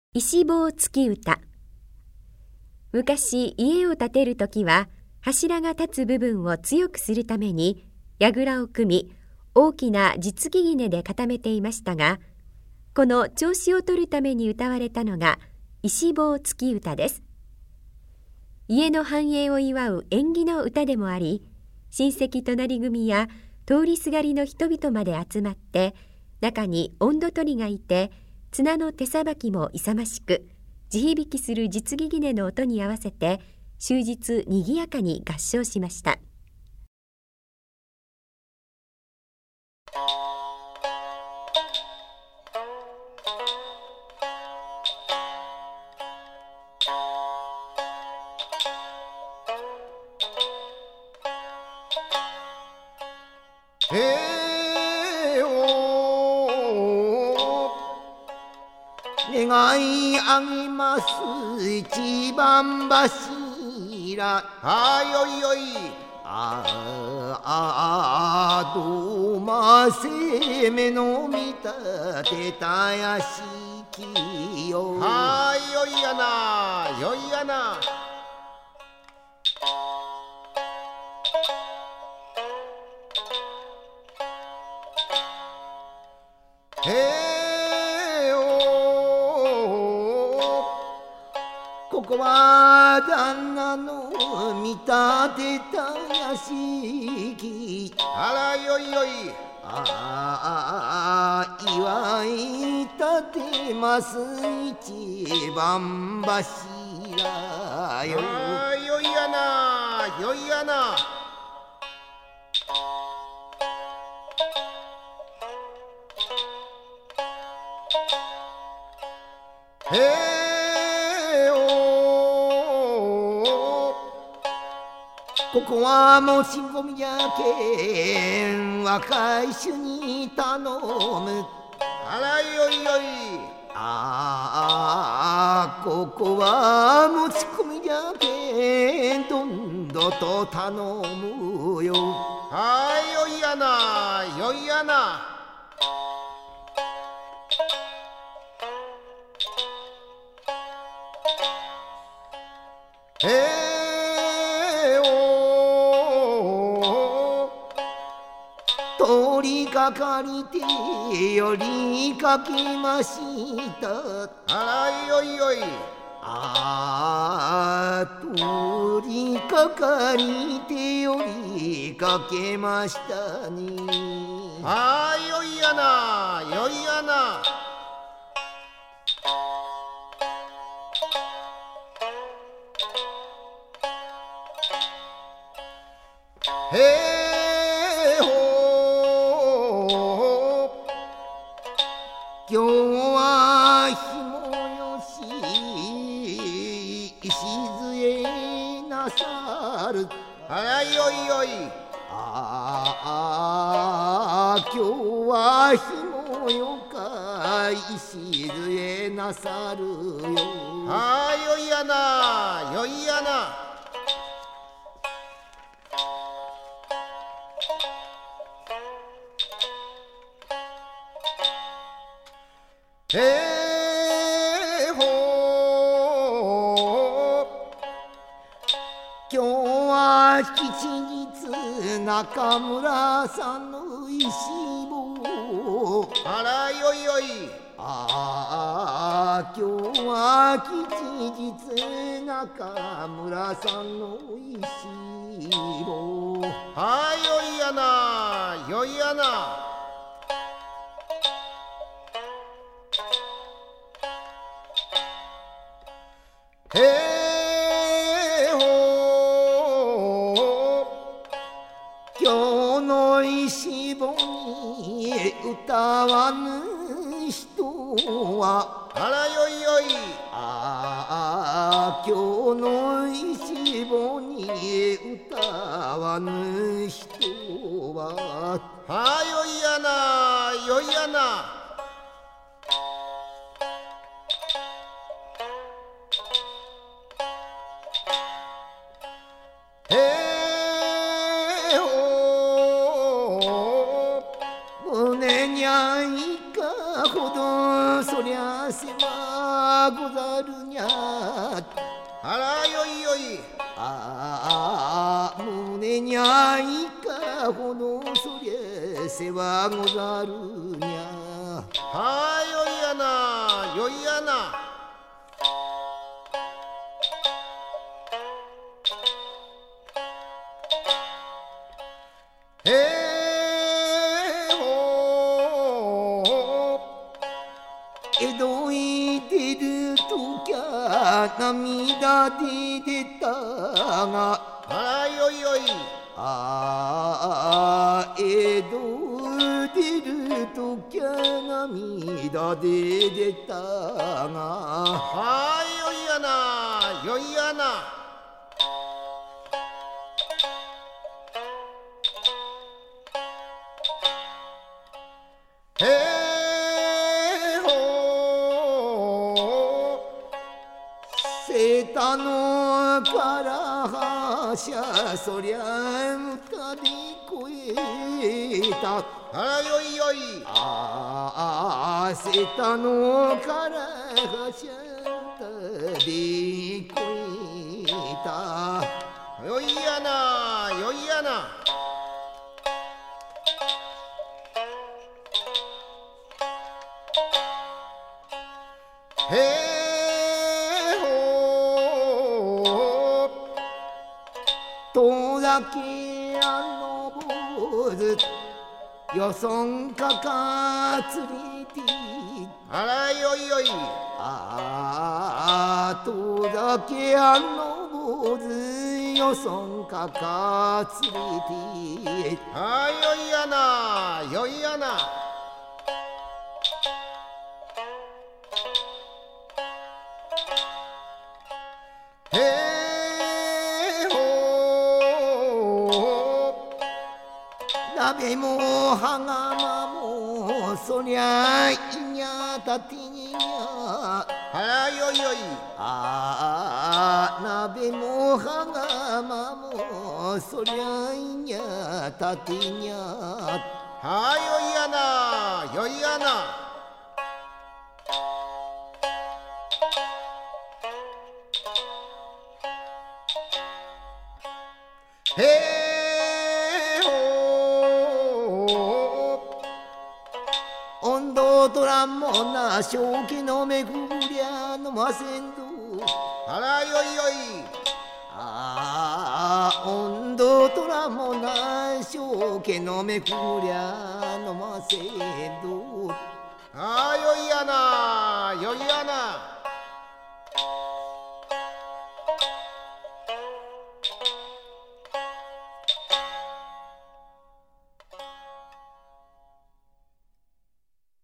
石棒付き歌。昔家を建てるときは柱が立つ部分を強くするために櫓を組み大きな地付き杵で固めていましたが、この調子を取るために歌われたのが石棒付き歌です。家の繁栄を祝う縁起の歌でもあり、親戚隣組や通りすがりの人々まで集まって、中に音頭取りがいて綱の手さばきも勇ましく、地響きする地継ぎ杵の音に合わせて終日にぎやかに合唱しました。 願いあげます一番柱、 よいよい、 どませめの見立てたやしきよ。 よいやなよいやな。 ここは旦那の見立てたやしき。 よいよい、 祝い立てます一番柱よ。 よいやなよいやな。 ここはもしごみやけん若い衆に頼む。 よいよい、 ここは持ち込みじゃけんどんどと頼むよ。 よいやなよいやな。 通りかかりて寄りかけました。 よいよい、 通りかかりて寄りかけましたね。 よいやなよいやな。 今日は日もよし礎なさる。 よいよい、 今日は日もよか礎なさるよ。 よいやなよいやな。 今日は吉日中村さんの石棒。 よいよい、 今日は吉日中村さんの石棒。 よいやなよいやな。 今日の石棒に歌わぬ人は。 よいよい、 今日の石棒に歌わぬ人は。 よいやなよいやな。 胸にゃいかほどそりゃ狭はござるにゃ。 あらよいよい。 ああ胸にゃいかほどそりゃせはござるにゃ。 はよいやなよいやな。へえほ江戸へ出るときゃ涙で出たが。 あらよいよい。 ああ江戸出るときゃ涙で出たが。 はよいやなよいやな。へえほせたのからはしゃそりゃむたび越えた。 あらよいよい。 ああせたのからはしゃむたび越えた。 よいやなよいやな。へえほとだけあの坊主よそんかかつりて。 あらよいよい。 ああとだけあの坊主よそんかかつりて。 はよいやなよいやな。へえほ鍋もはがまもそりゃいにゃたてにゃ。 あらよいよい。 ああ鍋もはがまもそりゃいにゃたてにゃ。 はよいやなよいやな。へえほ温度とらんもな正気のめぐりゃ飲ませんど。 あらよいよい。 ああ温度とらんもな正気のめぐりゃ飲ませんど。 はよいやなよいやな。